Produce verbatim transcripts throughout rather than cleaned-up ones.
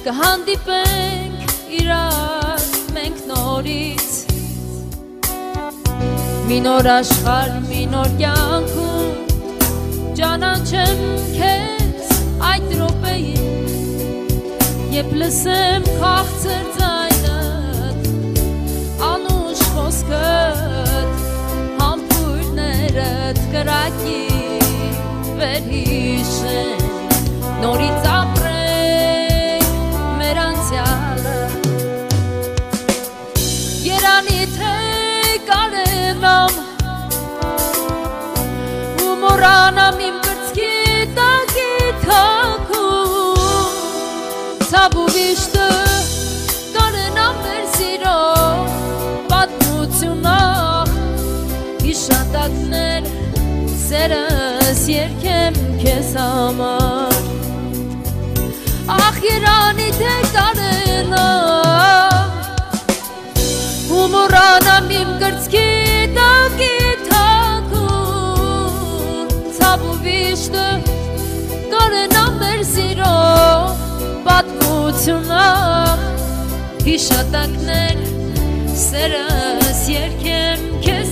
կհանդիպենք իրար մենք նորից մի նոր աշխարհ, մի նոր կյանքում ճանաչեմ քեզ այդ րոպեին երբ լսեմ քաղցր ձայնդ անուշ խոսքդ համբույրներդ կրակի վերհիշեն նորից ապրենք մեր անցյալը երանի թե կարևամ ու մոռանամ իմ կրծքի տակի թաքում ցավ ու վիշտը կանենամ մեր սիրո պատմությունը հիշատակներ սերս երգեմ քեզ համար ախ երանի թե կանենամ ու մոռանամ իմ կրծքի տակի թաքուն ցավ ու վիշտը կանենամ մեր սիրո պատմությունը հիշատակներ սերս երգեմ քեզ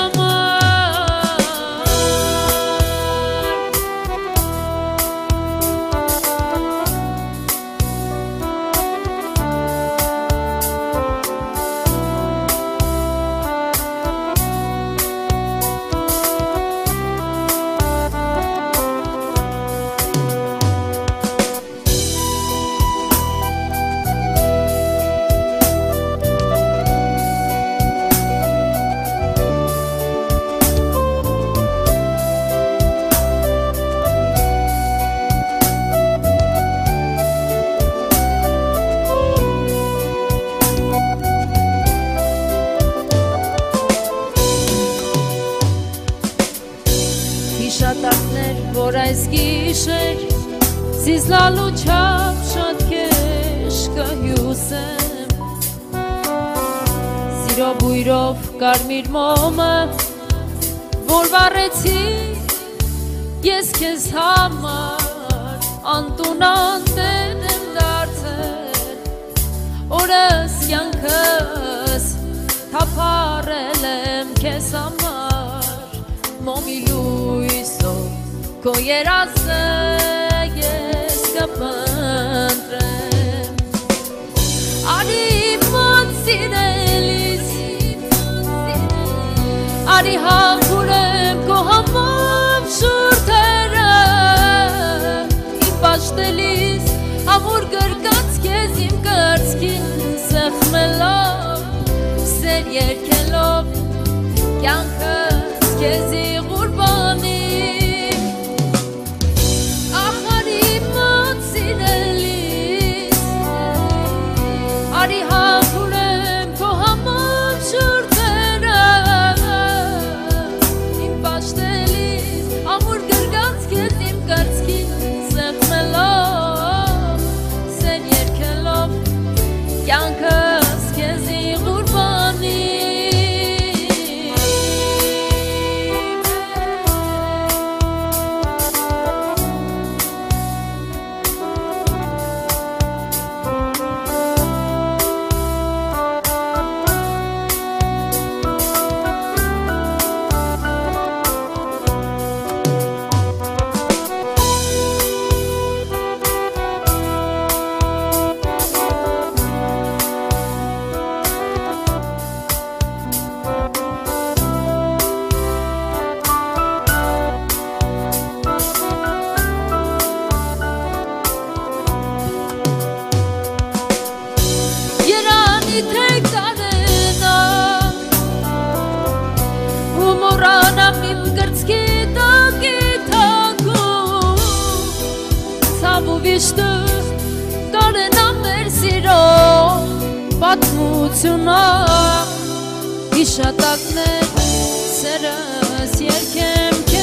հիշատակներ, որ այս գիշեր զիզլալու չափ շատ քեզ կհյուսեմ սիրո բույրով կարմիր մոմը որ վառեցի ես քեզ համար անտուն անտեն եմ դարձել օրս կյանքս թափառել եմ քեզ համար մոմի լույսով քո երազը ես կփնտրեմ արի մոտ սիրելիս արի համբուրեմ քո համով շուրթերը իմ պաշտելիս ամուր գրկած քեզ իմ կրծքին սեղմելով սեր երգելով կյանքս քեզի Արի համբուրեմ քո համով շուրթերը իմ պաշտելիս ամուր գրգած քեզ իմ կրծքին սեղմելով սեր երգելով կյանքս քեզի ղուրբանի մոռանամ իմ կրծքի տակի թաքուն ցավ ու վիշտը կանենամ մեր սիրո պատմությունը հիշատակներ սերս երգեմ